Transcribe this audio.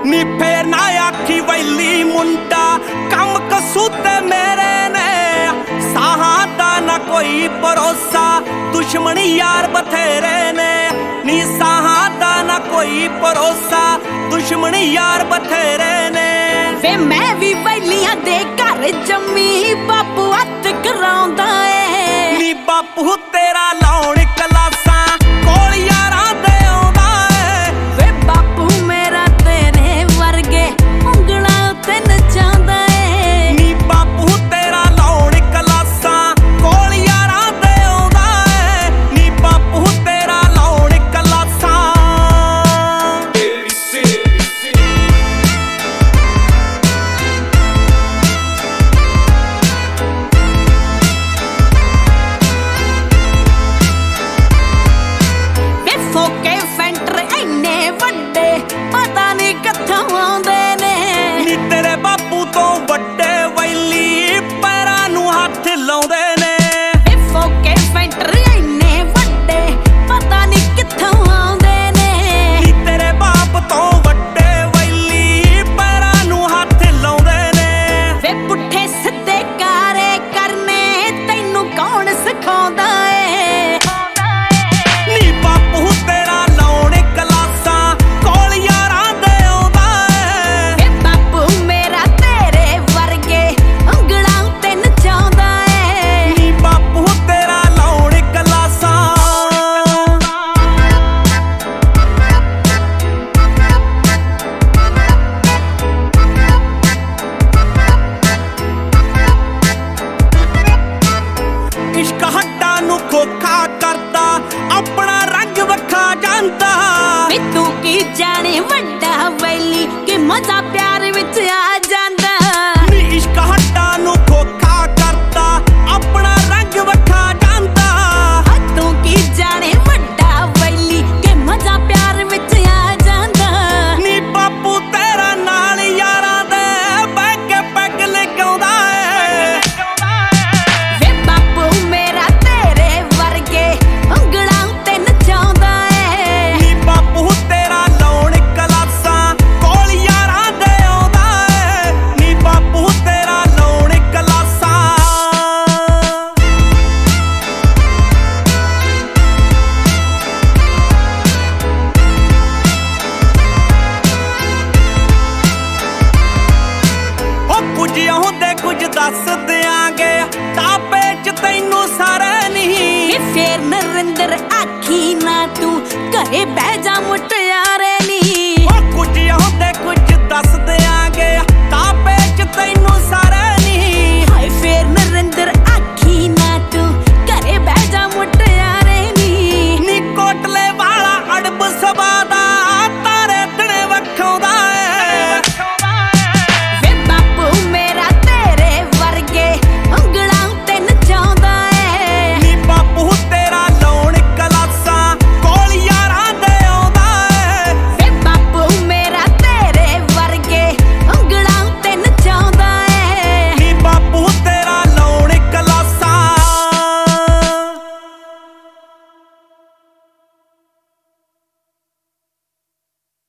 ਨੀ ਫੇਰ ਨਾ ਆਖੀ ਵੈਲੀ ਮੁੰਡਾ ਕੰਮ ਕਸੂਤੇ ਮੇਰੇ ਨੇ। ਸਾਹਾਂ ਦਾ ਨਾ ਕੋਈ ਭਰੋਸਾ ਦੁਸ਼ਮਣ ਯਾਰ ਬਥੇਰੇ ਨੇ। ਨੀ ਸਾਹਾਂ ਦਾ ਨਾ ਕੋਈ ਭਰੋਸਾ ਦੁਸ਼ਮਣ ਯਾਰ ਬਥੇਰੇ ਨੇ। ਵੇ ਮੈਂ ਵੀ ਵੈਲੀਆਂ ਦੇ ਘਰ ਜੰਮੀ ਬਾਪੂ ਹੱਥ ਕਰਾਉਂਦਾ ਏ। ਨੀ ਬਾਪੂ ਤੇਰਾ ਲਾਉਣ ਕਲਾਸਾਂ ਕੋਲ ਯਾਰਾਂ ਦੇ ਆਉਂਦਾ ਏ। ਵੇ ਬਾਪੂ ਮੇਰਾ ਤੇਰੇ ਵਰਗੇ ਉਂਗਲਾਂ ਉੱਤੇ ਨਚਾਉਂਦਾ ਏ। ਨੀ ਬਾਪੂ ਤੇਰਾ ਲਾਉਣ ਕਲਾਸਾਂ ਕੋਲ ਯਾਰਾਂ ਦੇ ਆਉਂਦਾ ਏ। ਨੀ ਬਾਪੂ ਤੇਰਾ ਲਾਉਣ ਕਲਾਸਾਂ। ਵੇ ਫੋਕੇ ਫੈਂਟਰ ਇੰਨੇ ਵੱਡੇ ਪਤਾ ਨਹੀਂ ਕਿੱਥੋਂ ਆਉਂਦੇ ਨੇ। ਨੀ ਤੇਰੇ ਬਾਪੂ ਤੋਂ ਵੱਡੇ ਵੈਲੀ ਪੈਰਾਂ ਨੂੰ ਹੱਥ ਲਾਉਂਦੇ ਨੇ। ਵੇ ਫੋਕੇ ਫੈਂਟਰ ਇੰਨੇ ਵੱਡੇ ਪਤਾ ਨਹੀਂ ਕਿੱਥੋਂ ਆਉਂਦੇ ਨੇ। ਨੀ ਤੇਰੇ ਬਾਪ ਤੋਂ ਵੱਡੇ ਵੈਲੀ ਪੈਰਾਂ ਨੂੰ ਹੱਥ ਲਾਉਂਦੇ ਨੇ। ਵੇ ਪੁੱਠੇ ਸਿੱਧੇ ਕਾਰੇ ਕਰਨੇ ਤੈਨੂੰ ਕੌਣ ਸਿਖਾਉਂਦਾ ਏ। ਨੀ ਬਾਪੂ ਤੇਰਾ ਲਾਉਣ ਕਲਾਸਾਂ ਕੋਲ ਯਾਰਾਂ ਦੇ ਆਉਂਦਾ ਏ। ਵੇ ਬਾਪੂ ਮੇਰਾ ਤੇਰੇ ਵਰਗੇ ਉਂਗਲਾਂ ਉੱਤੇ ਨਚਾਉਂਦਾ ਏ। ਨੀ ਬਾਪੂ ਤੇਰਾ ਲਾਉਣ ਕਲਾਸਾਂ। ਇਸ਼ਕ ਹੱਡਾਂ ਨੂੰ ਖੋਖਾ ਕਰਦਾ ਆਪਣਾ ਰੰਗ ਵਖਾ ਜਾਂਦਾ। ਵੇ ਤੂੰ ਕੀ ਜਾਣੇ ਵੱਡਾ ਵੈਲੀ ਕਿ ਮਜ਼ਾ